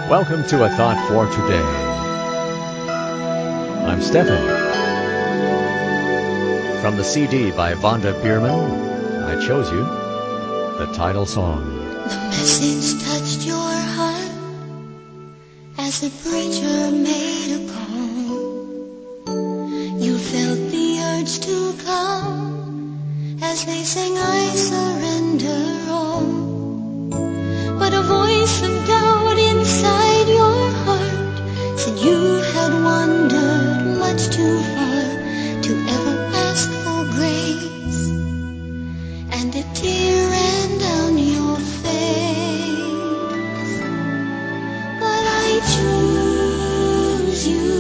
Welcome to A Thought for Today. I'm Stephen. From the CD by Vonda Bierman, I chose you the title song. The message touched your heart as the preacher made a call. You felt the urge to come as they sang, I surrender all. But a voice of doubt inside your heart said you had wandered much too far to ever ask for grace. And a tear ran down your face. But I choose you.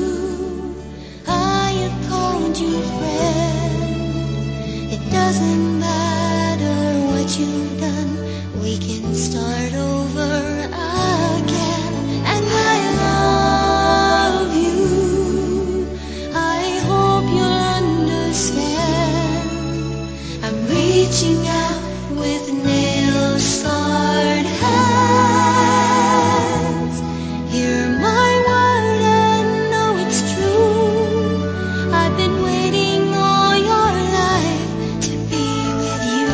I have called you friend. It doesn't matter what you've done. We can start over again. And I love you. I hope you'll understand. I'm reaching out with nail-scarred hands. Hear my word and know it's true. I've been waiting all your life to be with you.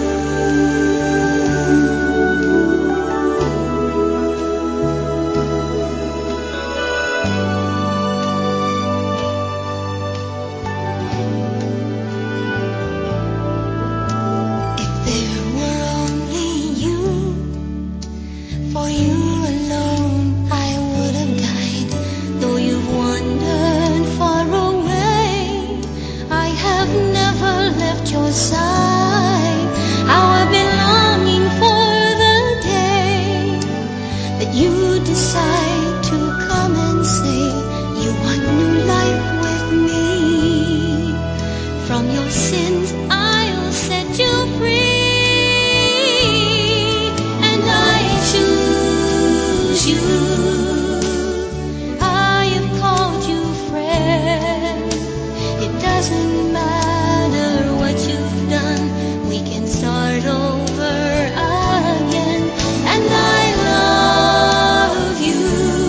If there were only you, for you alone I would have died. Though you've wandered far away, I have never left your side. How I've been longing for the day that you decide to come and say you want new life with me. From your sins I'll set you free. And I choose you. I have called you friend. It doesn't matter what you've done. We can start over again. And I love you.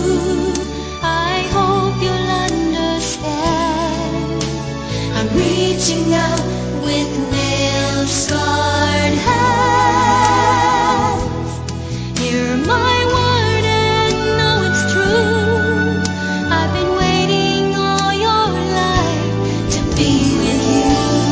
I hope you'll understand. I'm reaching out with nail-scarred hands. Hear my word and know it's true. I've been waiting all your life to be with you.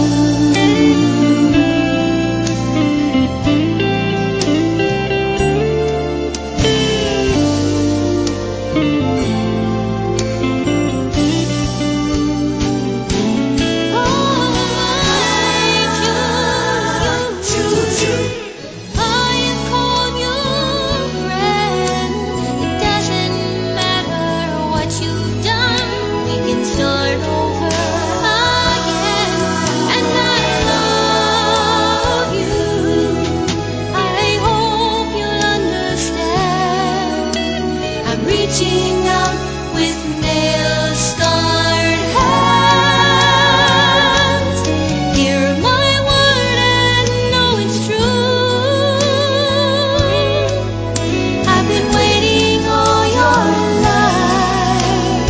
I have called you friend. It doesn't matter what you've done. We can start over again. And I love you. I hope you'll understand. I'm reaching out with nail-scarred hands. Hear my word and know it's true. I've been waiting all your life.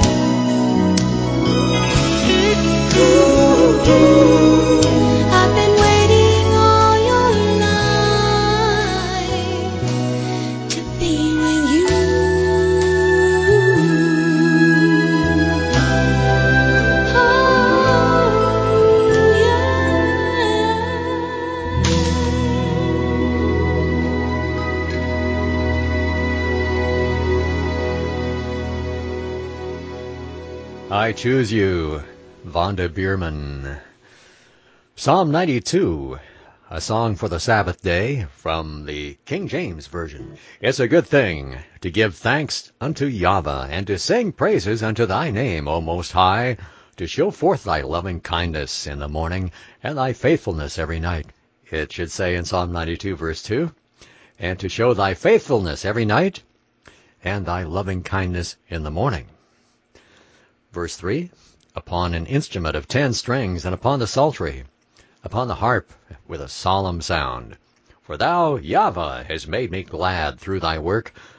I've been waiting all your life to be with you. Oh, I Choose You, Vonda Bierman. Psalm 92, a song for the Sabbath day from the King James Version. It's a good thing to give thanks unto Yahweh and to sing praises unto thy name, O Most High, to show forth thy loving kindness in the morning and thy faithfulness every night. It should say in Psalm 92 verse 2, and to show thy faithfulness every night and thy loving kindness in the morning. Verse 3, upon an instrument of 10 strings and upon the psaltery, upon the harp with a solemn sound. For thou, Yahweh, hast made me glad through thy work.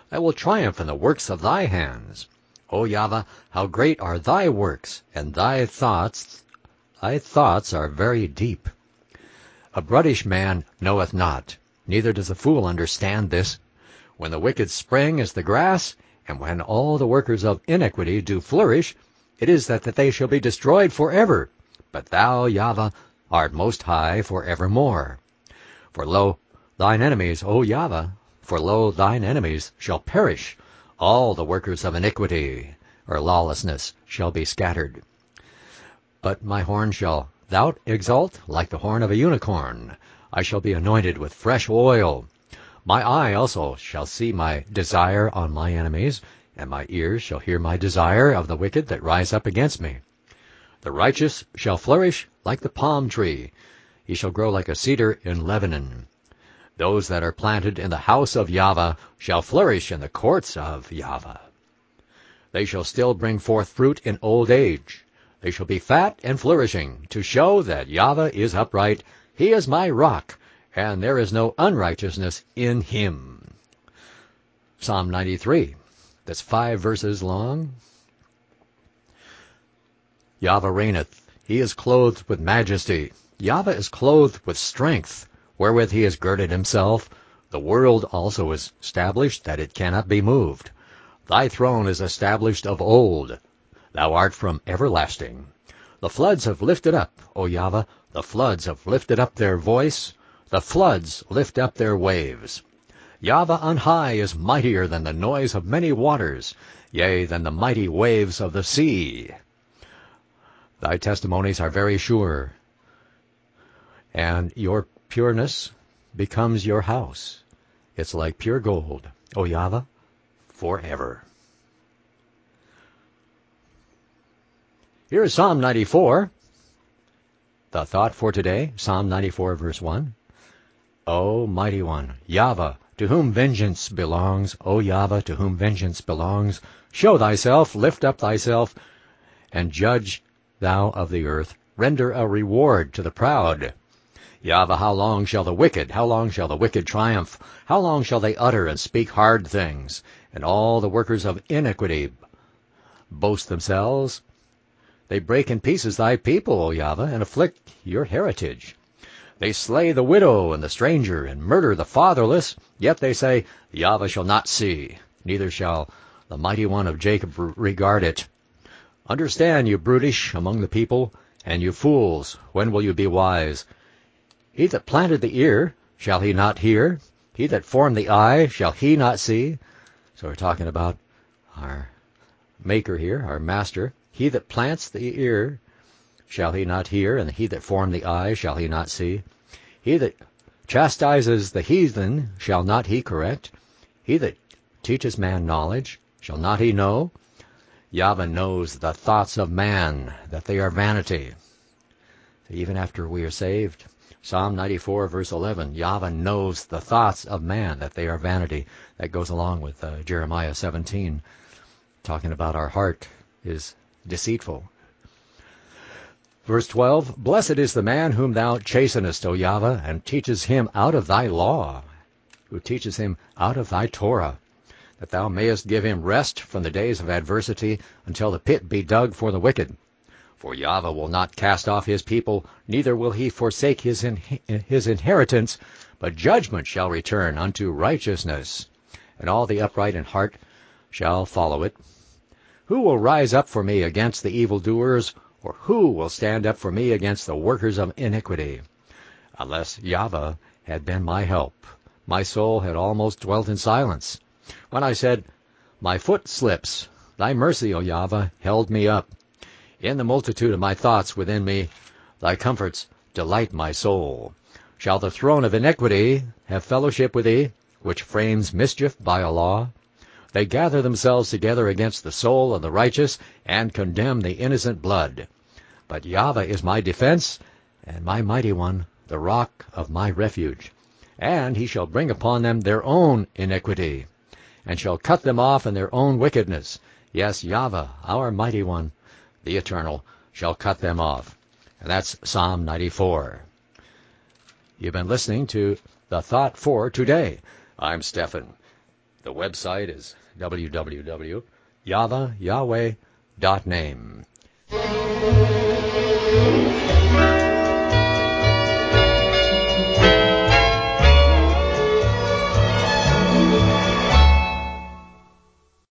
I will triumph in the works of thy hands. O Yahweh, how great are thy works, and thy thoughts are very deep. A brutish man knoweth not, neither does a fool understand this. When the wicked spring as the grass, and when all the workers of iniquity do flourish, it is that they shall be destroyed forever. But thou, Yahweh, art most high for evermore. For lo, thine enemies, O Yahweh, for lo, thine enemies shall perish. All the workers of iniquity, or lawlessness, shall be scattered. But my horn shall thou exalt like the horn of a unicorn. I shall be anointed with fresh oil. My eye also shall see my desire on my enemies, and my ears shall hear my desire of the wicked that rise up against me. The righteous shall flourish like the palm tree. He shall grow like a cedar in Lebanon. Those that are planted in the house of Yahweh shall flourish in the courts of Yahweh. They shall still bring forth fruit in old age. They shall be fat and flourishing, to show that Yahweh is upright. He is my rock, and there is no unrighteousness in him. Psalm 93. That's 5 verses long. Yahweh reigneth. He is clothed with majesty. Yahweh is clothed with strength, wherewith he has girded himself. The world also is established, that it cannot be moved. Thy throne is established of old. Thou art from everlasting. The floods have lifted up, O Yahweh, the floods have lifted up their voice. The floods lift up their waves. Yahweh on high is mightier than the noise of many waters, yea, than the mighty waves of the sea. Thy testimonies are very sure, and your pureness becomes your house. It's like pure gold, O Yahweh, forever. Here is Psalm 94. The thought for today, Psalm 94, verse 1. O mighty one, Yahweh, to whom vengeance belongs, O Yahweh, to whom vengeance belongs, show thyself, lift up thyself, and judge thou of the earth. Render a reward to the proud. Yahweh, how long shall the wicked triumph? How long shall they utter and speak hard things, and all the workers of iniquity boast themselves? They break in pieces thy people, O Yahweh, and afflict your heritage. They slay the widow and the stranger, and murder the fatherless. Yet they say, Yahweh shall not see, neither shall the mighty one of Jacob regard it. Understand, you brutish among the people, and you fools, when will you be wise? He that planted the ear, shall he not hear? He that formed the eye, shall he not see? So we're talking about our Maker here, our Master. He that plants the ear, shall he not hear? And he that formed the eye, shall he not see? He that chastises the heathen, shall not he correct? He that teaches man knowledge, shall not he know? Yahweh knows the thoughts of man, that they are vanity. Even after we are saved, Psalm 94, verse 11, Yahweh knows the thoughts of man, that they are vanity. That goes along with Jeremiah 17, talking about our heart is deceitful. Verse 12, Blessed is the man whom thou chastenest, O Yahweh, and teaches him out of thy law, who teaches him out of thy Torah, that thou mayest give him rest from the days of adversity, until the pit be dug for the wicked. For Yahweh will not cast off his people, neither will he forsake his inheritance, but judgment shall return unto righteousness, and all the upright in heart shall follow it. Who will rise up for me against the evildoers, or who will stand up for me against the workers of iniquity? Unless Yahweh had been my help, my soul had almost dwelt in silence. When I said, My foot slips, thy mercy, O Yahweh, held me up. In the multitude of my thoughts within me, thy comforts delight my soul. Shall the throne of iniquity have fellowship with thee, which frames mischief by a law? They gather themselves together against the soul of the righteous, and condemn the innocent blood. But Yahweh is my defense, and my mighty one, the rock of my refuge. And he shall bring upon them their own iniquity, and shall cut them off in their own wickedness. Yes, Yahweh, our mighty one, the eternal, shall cut them off. And that's Psalm 94. You've been listening to The Thought for Today. I'm Stephen. The website is www.yahweh.name.